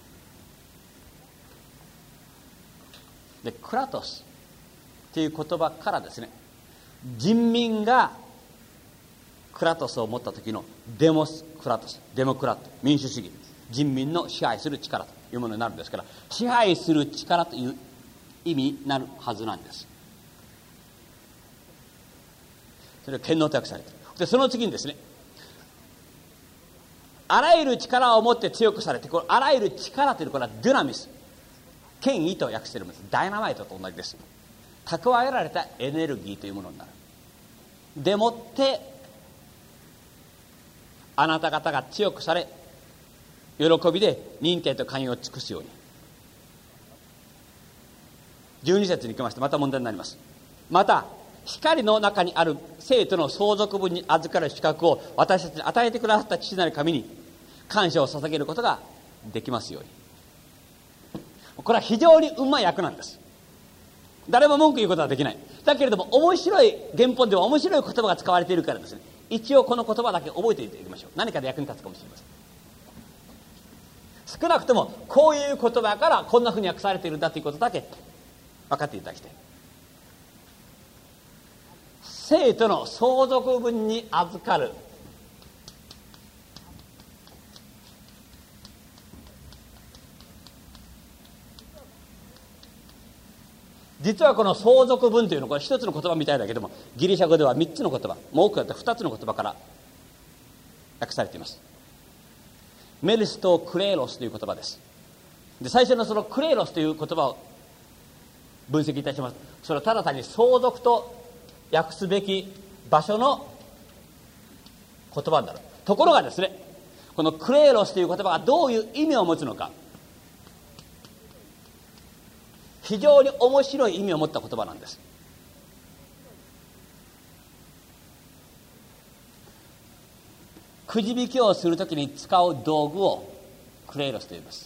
でクラトスという言葉からですね、人民がクラトスを持った時のデモスクラトス、デモクラット、民主主義、人民の支配する力というものになるんですから、支配する力という意味になるはずなんです。それは権能と訳されている。でその次にですね、あらゆる力を持って強くされて、このあらゆる力というのはデュナミス、権威と訳しているんです。ダイナマイトと同じです。蓄えられたエネルギーというものになる。でもってあなた方が強くされ、喜びで忍耐と寛容を尽くすように。12節に行きましてまた問題になります。また光の中にある生徒の相続分に預かる資格を私たちに与えてくださった父なる神に感謝を捧げることができますように。これは非常にうまい訳なんです。誰も文句言うことはできない。だけれども面白い、原本では面白い言葉が使われているからですね、一応この言葉だけ覚えていただきましょう。何かで役に立つかもしれません。少なくともこういう言葉からこんなふうに訳されているんだということだけ分かっていただきたい。生徒の相続分に預かる。実はこの相続分というのはこれ一つの言葉みたいだけども、ギリシャ語では3つの言葉、もう多くだったら2つの言葉から訳されています。メリスとクレーロスという言葉です。で、最初のそのクレーロスという言葉を分析いたします。それはただ単に相続と訳すべき場所の言葉になる。ところがですね、このクレーロスという言葉がどういう意味を持つのか、非常に面白い意味を持った言葉なんです。くじ引きをするときに使う道具をクレーロスと言います。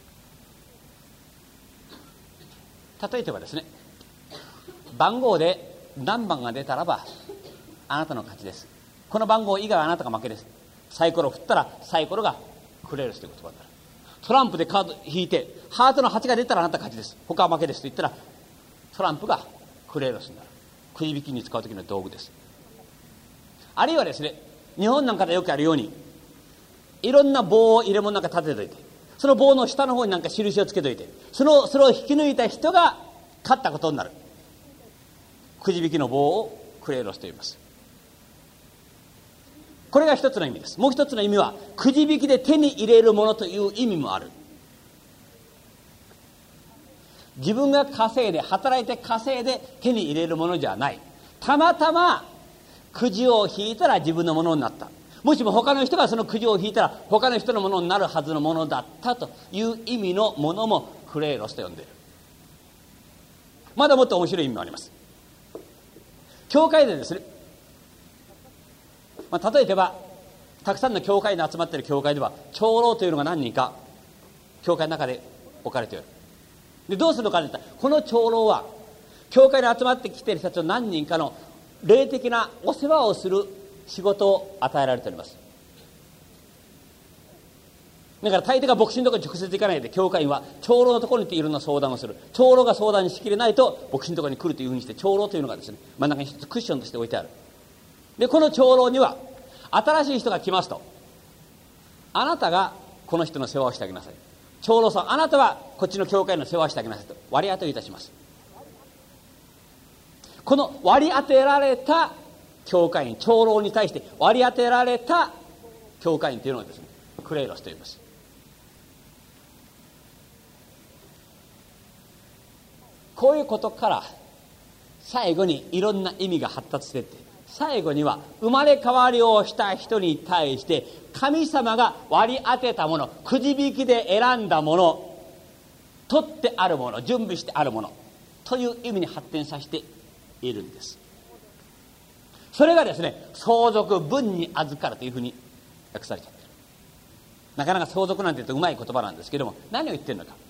例えばですね、番号で何番が出たらばあなたの勝ちです。この番号以外はあなたが負けです。サイコロを振ったらサイコロがクレーロスという言葉になる。トランプでカード引いてハートの8が出たらあなた勝ちです、他は負けですと言ったらトランプがクレーロスになる。くじ引きに使う時の道具です。あるいはですね、日本なんかでよくあるようにいろんな棒を入れ物なんか立てといて、その棒の下の方になんか印をつけといて、それを引き抜いた人が勝ったことになる。くじ引きの棒をクレーロスと言います。これが一つの意味です。もう一つの意味は、くじ引きで手に入れるものという意味もある。自分が稼いで、働いて稼いで手に入れるものじゃない。たまたまくじを引いたら自分のものになった。もしも他の人がそのくじを引いたら他の人のものになるはずのものだったという意味のものもクレーロスと呼んでいる。まだもっと面白い意味もあります。教会でですね、例えばたくさんの教会に集まっている教会では長老というのが何人か教会の中で置かれている。で、どうするのかといったら、この長老は教会に集まってきている人たちの何人かの霊的なお世話をする仕事を与えられております。だから大抵が牧師のところに直接行かないで、教会員は長老のところに行っていろんな相談をする。長老が相談にしきれないと牧師のところに来るというふうにして、長老というのがですね、真ん中に一つクッションとして置いてある。で、この長老には新しい人が来ますと、あなたがこの人の世話をしてあげなさい。長老さん、あなたはこっちの教会の世話をしてあげなさいと割り当てをいたします。この割り当てられた教会員、長老に対して割り当てられた教会員というのはですね、クレーロスと言います。こういうことから最後にいろんな意味が発達していって、最後には生まれ変わりをした人に対して神様が割り当てたもの、くじ引きで選んだもの、取ってあるもの、準備してあるものという意味に発展させているんです。それがですね、相続分に預かるというふうに訳されちゃってる。なかなか相続なんて言うとうまい言葉なんですけども、何を言ってるのか。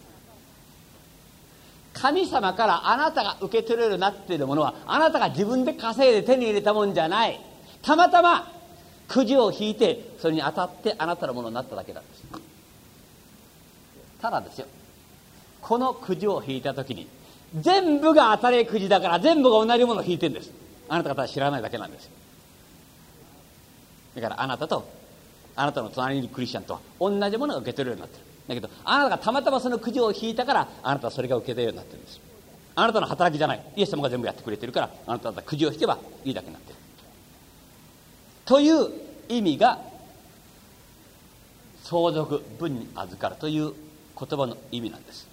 神様からあなたが受け取れるようになっているものは、あなたが自分で稼いで手に入れたもんじゃない。たまたまくじを引いてそれに当たってあなたのものになっただけなんです。ただですよ、このくじを引いた時に全部が当たりくじだから、全部が同じものを引いてるんです。あなた方は知らないだけなんです。だからあなたとあなたの隣にいるクリスチャンと同じものが受け取れるようになってる。だけどあなたがたまたまそのくじを引いたから、あなたはそれが受け取れるようになってるんです。あなたの働きじゃない。イエス様が全部やってくれてるから、あなたはくじを引けばいいだけになってるという意味が相続分に預かるという言葉の意味なんです。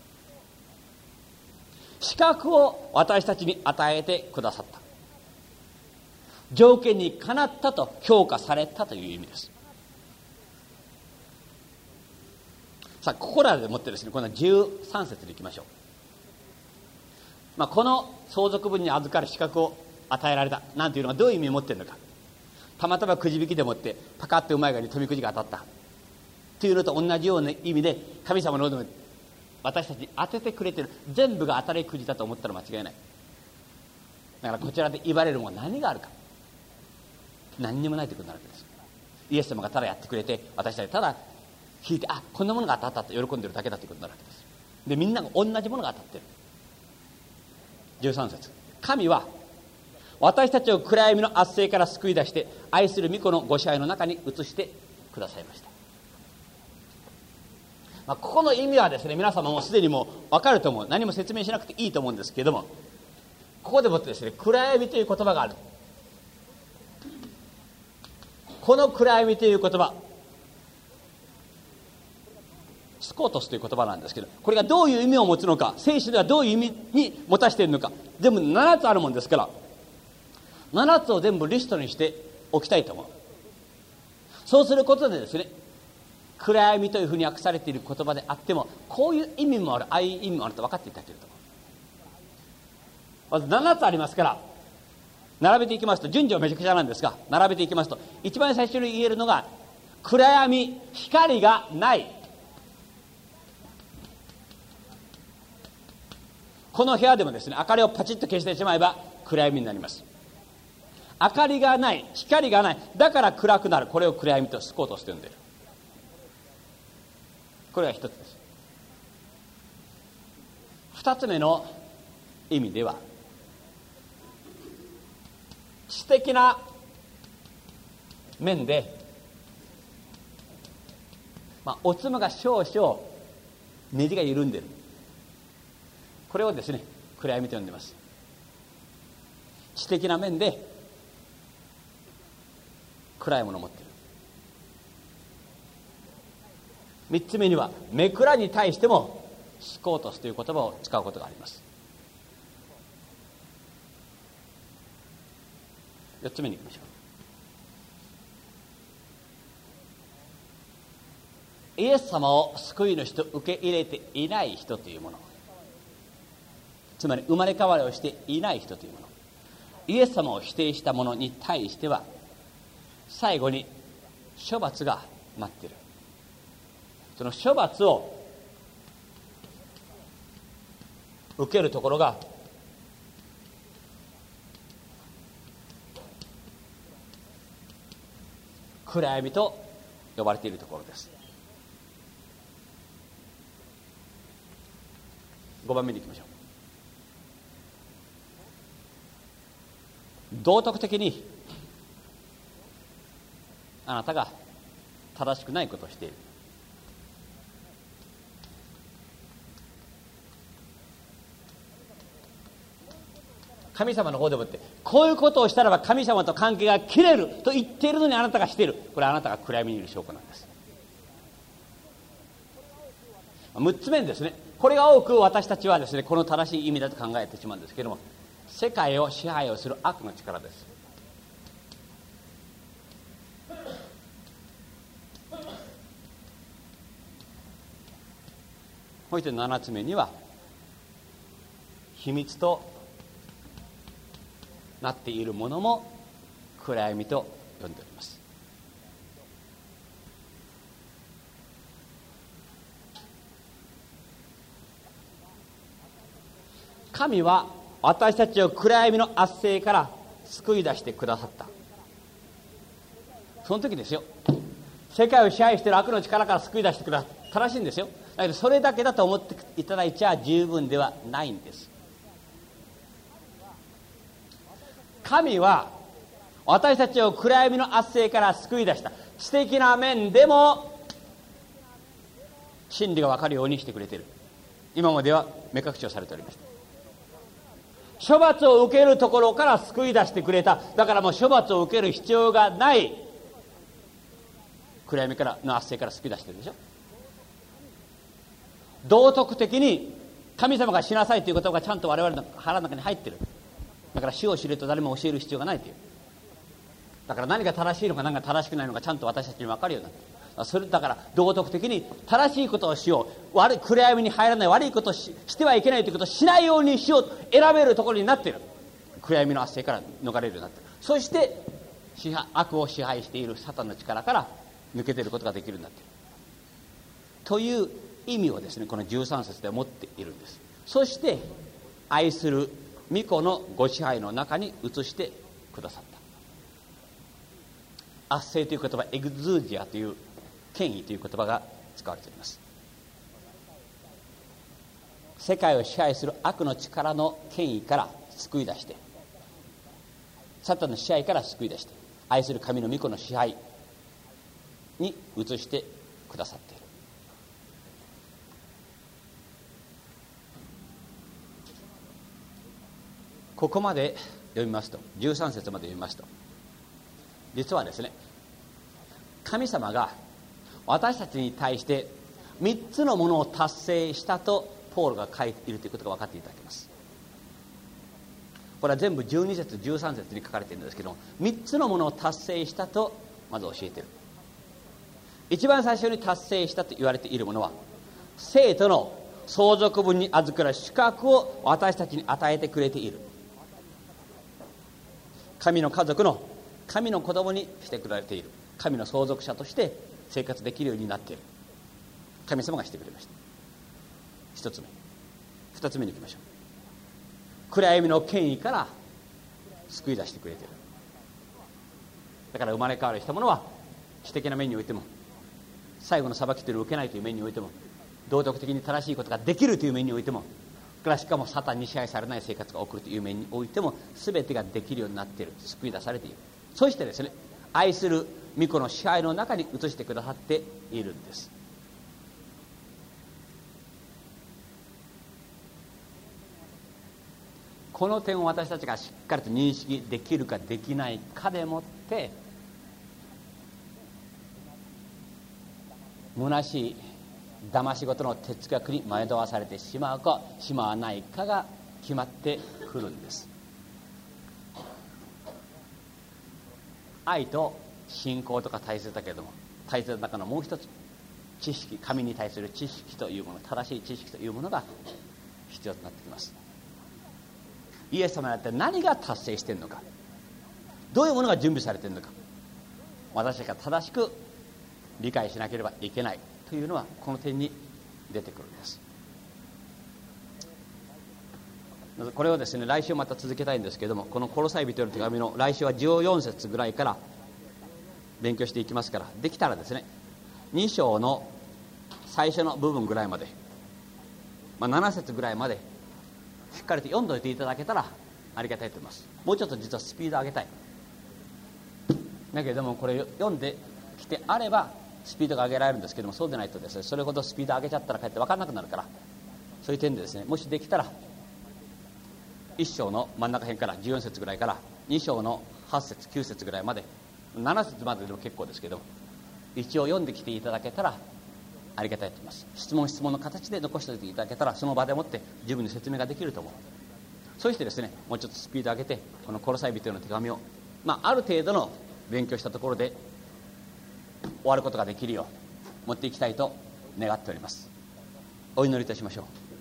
資格を私たちに与えてくださった、条件にかなったと評価されたという意味です。さあ、ここらでもってですね、この13節でいきましょう。この相続分に預かる資格を与えられたなんていうのがどういう意味を持っているのか。たまたまくじ引きでもってパカッとうまい具合に富くじが当たったというのと同じような意味で、神様の私たちに当ててくれている、全部が当たりくじだと思ったら間違いない。だからこちらで言われるものは何があるか、何にもないということになるわけです。イエス様がただやってくれて、私たちただ引いて、こんなものが当たったと喜んでるだけだということになるわけです。で、みんなが同じものが当たってる。 13節、神は私たちを暗闇の圧政から救い出して愛する御子のご支配の中に移してくださいました。ここの意味はですね、皆様もすでにもう分かると思う。何も説明しなくていいと思うんですけれども、ここでもってですね、暗闇という言葉がある。この暗闇という言葉、スコートスという言葉なんですけど、これがどういう意味を持つのか、聖書ではどういう意味に持たせているのか、全部7つあるもんですから、7つを全部リストにしておきたいと思う。そうすることでですね、暗闇というふうに訳されている言葉であっても、こういう意味もある、ああいう意味もあると分かっていただけると思う。まず7つありますから、並べていきますと、順序はめちゃくちゃなんですが、並べていきますと、一番最初に言えるのが、暗闇、光がない。この部屋でもですね、明かりをパチッと消してしまえば暗闇になります。明かりがない、光がない、だから暗くなる。これを暗闇とスコートスと呼んでいる。これが一つです。二つ目の意味では、知的な面で、おつむが少々ネジが緩んでいる。これをですね、暗闇と呼んでいます。知的な面で暗いものを持っている。三つ目には、目くらに対してもスコートスという言葉を使うことがあります。四つ目に行きましょう。イエス様を救い主と受け入れていない人というもの、つまり生まれ変わりをしていない人というもの、イエス様を否定した者に対しては、最後に処罰が待っている。その処罰を受けるところが暗闇と呼ばれているところです。5番目に行きましょう。道徳的にあなたが正しくないことをしている。神様の方でもってこういうことをしたらば神様と関係が切れると言っているのにあなたがしている。これはあなたが暗闇にいる証拠なんです。6つ目にですね、これが多く私たちはですね、この正しい意味だと考えてしまうんですけれども、世界を支配をする悪の力です。そして7つ目には、秘密となっているものも暗闇と呼んでおります。神は私たちを暗闇の圧政から救い出してくださった。その時ですよ、世界を支配している悪の力から救い出してくださった。正しいんですよ。だけどそれだけだと思っていただいちゃ十分ではないんです。神は私たちを暗闇の圧政から救い出した。知的な面でも真理が分かるようにしてくれている。今までは目隠しをされておりました。処罰を受けるところから救い出してくれた。だからもう処罰を受ける必要がない。暗闇からの圧政から救い出してるでしょ。道徳的に神様がしなさいということがちゃんと我々の腹の中に入っている。だから死を知れと誰も教える必要がないという。だから何が正しいのか何が正しくないのかちゃんと私たちに分かるようになっている。それだから道徳的に正しいことをしよう、暗闇に入らない、悪いことをしてはいけないということをしないようにしようと選べるところになっている。暗闇の圧政から逃れるようになっている。そして悪を支配しているサタンの力から抜け出ることができるようになっているという意味をですね、この13節で持っているんです。そして愛する御子のご支配の中に移してくださった。圧政という言葉、エグズージアという権威という言葉が使われています。 世界を支配する悪の力の権威から救い出して、サタンの支配から救い出して、愛する神の御子の支配に移してくださっている。ここまで読みますと、13節まで読みますと、実はですね、神様が私たちに対して3つのものを達成したとポールが書いているということが分かっていただけます。これは全部12節13節に書かれているんですけども、3つのものを達成したとまず教えている。一番最初に達成したと言われているものは、生徒の相続分に預かる資格を私たちに与えてくれている。神の家族の神の子供にしてくれている。神の相続者として生活できるようになっている。神様がしてくれました。一つ目。二つ目に行きましょう。暗闇の権威から救い出してくれている。だから生まれ変わりしたものは、知的な面においても、最後の裁きというのを受けないという面においても、道徳的に正しいことができるという面においても、しかもサタンに支配されない生活が送るという面においても、全てができるようになっている。救い出されている。そしてですね、愛する御子の支配の中に移してくださっているんです。この点を私たちがしっかりと認識できるかできないかでもって、虚しい騙し事の哲学に惑わされてしまうかしまわないかが決まってくるんです。愛と信仰とか大切だけれども、大切な中のもう一つ、知識、神に対する知識というもの、正しい知識というものが必要となってきます。イエス様にとって何が達成しているのか、どういうものが準備されているのか、私たちが正しく理解しなければいけないというのはこの点に出てくるんです。これをですね、来週また続けたいんですけれども、このコロサイ人への手紙の来週は14節ぐらいから勉強していきますから、できたらですね、2章の最初の部分ぐらいまで、7節ぐらいまでしっかりと読んどいていただけたらありがたいと思います。もうちょっと実はスピード上げたい。だけれどもこれ読んできてあればスピードが上げられるんですけども、そうでないとですね、それほどスピード上げちゃったらかえって分からなくなるから、そういう点でですね、もしできたら1章の真ん中辺から14節ぐらいから2章の8節9節ぐらいまで、7節まででも結構ですけど、一応読んできていただけたらありがたいと思います。質問の形で残しておいていただけたら、その場でもって十分に説明ができると思う。そうしてですね、もうちょっとスピード上げて、このコロサイ人への手紙を、ある程度の勉強したところで終わることができるよう持っていきたいと願っております。お祈りいたしましょう。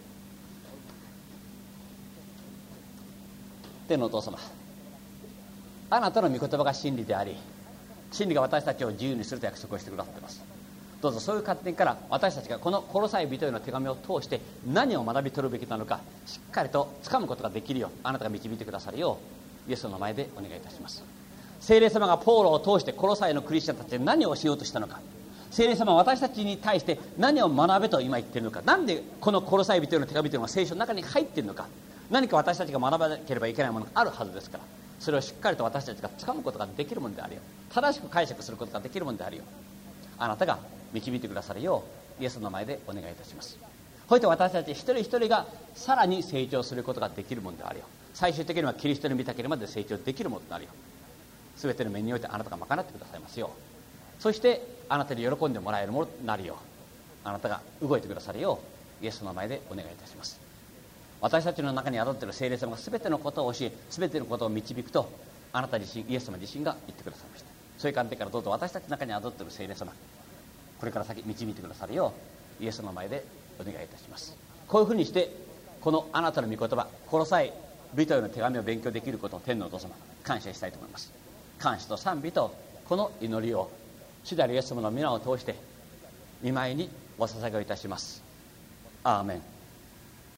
天のお父様、あなたの御言葉が真理であり、真理が私たちを自由にすると約束をしてくださっています。どうぞそういう観点から私たちがこのコロサイ人への手紙を通して何を学び取るべきなのか、しっかりと掴むことができるようあなたが導いてくださるようイエスの名前でお願いいたします。聖霊様がポーロを通してコロサイのクリスチャンたちに何をしようとしたのか、聖霊様は私たちに対して何を学べと今言っているのか、なんでこのコロサイ人への手紙というのが聖書の中に入っているのか、何か私たちが学ばなければいけないものがあるはずですから、それをしっかりと私たちが掴むことができるものであるよ、正しく解釈することができるものであるよあなたが導いてくださるようイエスの名前でお願いいたします。ほいて私たち一人一人がさらに成長することができるものであるよ、最終的にはキリストに見たければまで成長できるものであるよ、すべての面においてあなたが賄ってくださいますよう、そしてあなたに喜んでもらえるものになるようあなたが動いてくださるようイエスの名前でお願いいたします。私たちの中に宿っている聖霊様がすべてのことを教え、すべてのことを導くとあなた自身、イエス様自身が言ってくださいました。そういう観点からどうぞ私たちの中に宿っている聖霊様、これから先導いてくださるようイエスの前でお願いいたします。こういうふうにしてこのあなたの御言葉コロサイ人への手紙を勉強できることを天のお父様感謝したいと思います。感謝と賛美とこの祈りを主であるイエス様の皆を通して御前にお捧げをいたします。アーメン。